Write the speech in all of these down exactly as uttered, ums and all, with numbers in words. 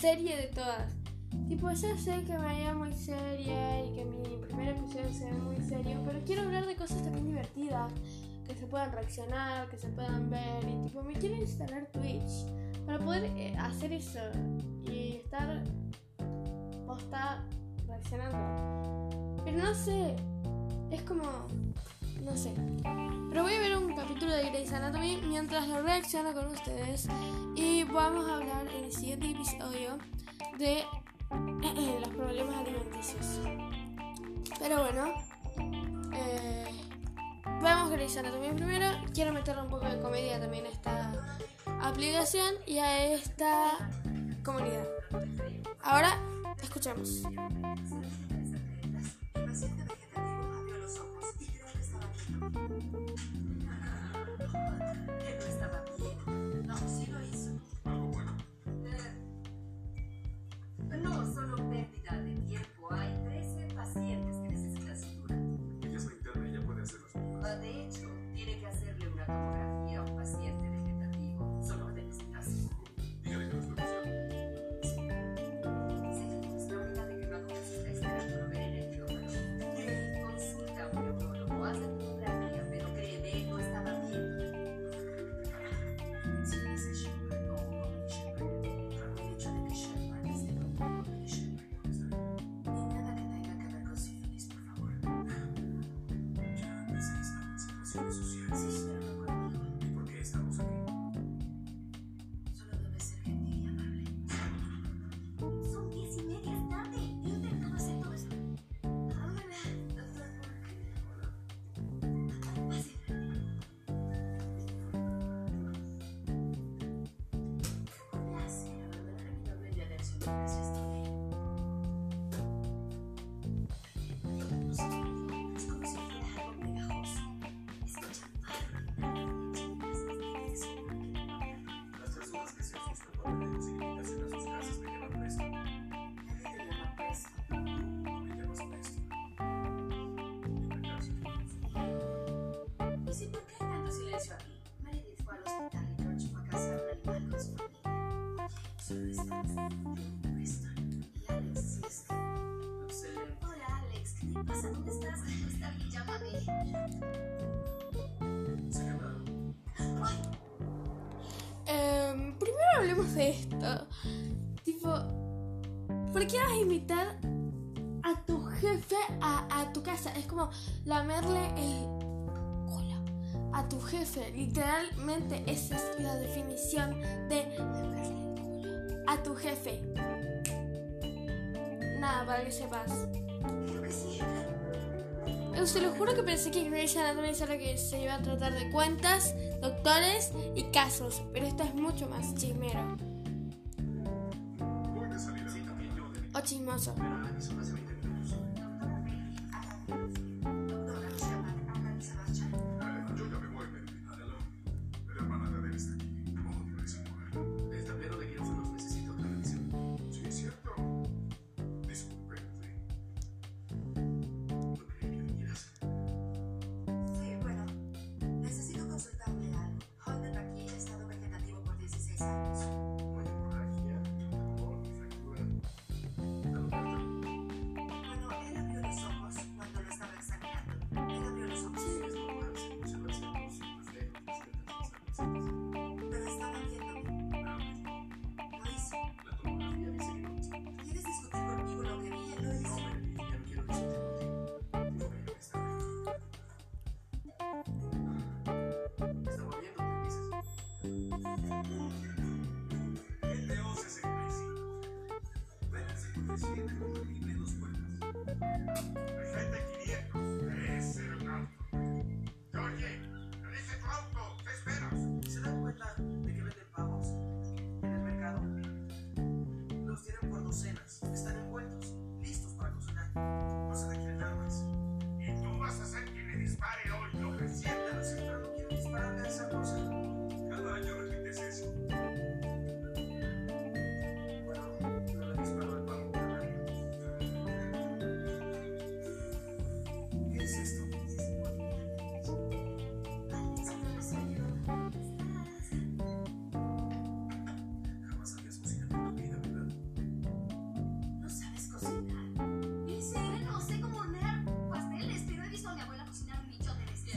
serie de todas. Tipo, ya sé que me veía muy seria y que mi primer episodio se ve muy serio, pero quiero hablar de cosas también divertidas, que se puedan reaccionar, que se puedan ver. Y tipo, me quiero instalar Twitch para poder eh, hacer eso y estar posta reaccionando. Pero no sé, es como, no sé. Pero voy a ver un capítulo de Grey's Anatomy mientras lo reacciono con ustedes. Y vamos a hablar en el siguiente episodio de eh, los problemas alimenticios. Pero bueno, eh, vamos a Grey's Anatomy primero. Quiero meterle un poco de comedia también a esta aplicación y a esta comunidad. Ahora, escuchemos. Hola Alex, ¿qué pasa? ¿Dónde estás? Está bien, llámame. Eh, primero hablemos de esto. Tipo, ¿por qué vas a invitar a tu jefe a, a tu casa? Es como lamerle el culo a tu jefe. Literalmente esa es la definición de lamerle el culo a tu jefe. Nada, para que sepas. Creo que sí. Yo se lo juro que pensé que Grey's Anatomy era que se iba a tratar de cuentas, doctores y casos, pero esto es mucho más chismero. O chismoso.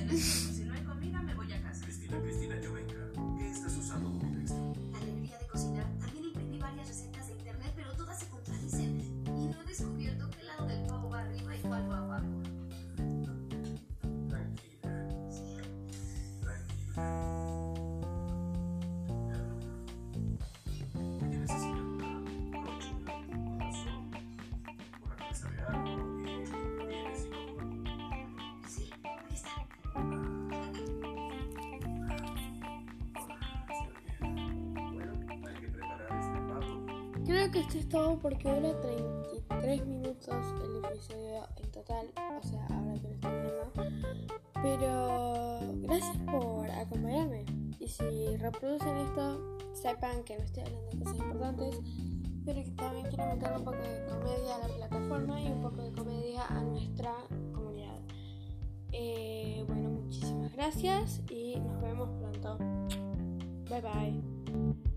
es cierto, si no hay comida me voy a casa. Cristina, Cristina, yo venga. ¿Qué estás usando como texto? La alegría de cocinar. También imprimí varias recetas de internet, pero todas se contradicen. Y no he descubierto qué lado del pavo va arriba y cuál va abajo. Tranquila, Sí. tranquila. ¿Qué necesitas? Una brocha, un vaso, una pieza de algo y vienes y lo... Sí, aquí está. Bueno, hay que preparar este pavo. Creo que esto es todo porque dura treinta y tres minutos el episodio en total, o sea, ahora que lo estoy viendo. Pero gracias por acompañarme. Y si reproducen esto, sepan que no estoy hablando de cosas importantes, pero que también quiero meter un poco de comedia a la plataforma y un poco de comedia a nuestra comunidad. Eh, bueno, muchísimas gracias y nos vemos pronto. Bye bye.